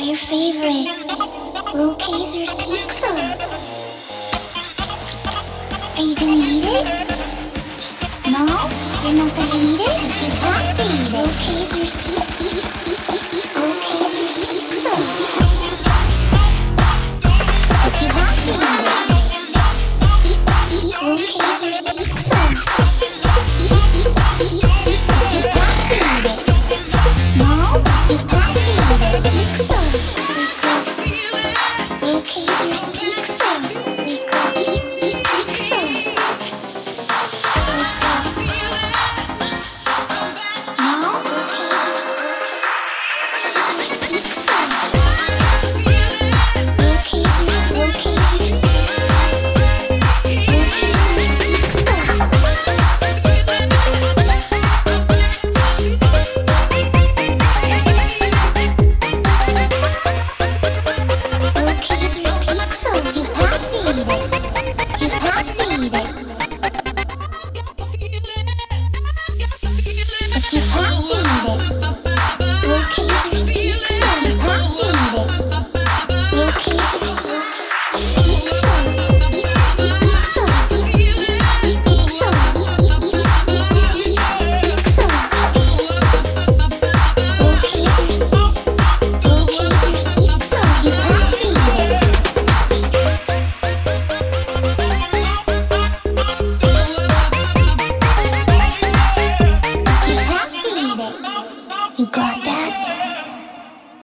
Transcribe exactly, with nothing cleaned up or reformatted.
your favorite Little Kaiser's pizza. Are you gonna eat it? No? You're not gonna eat it? You have to eat it. Little Kaiser's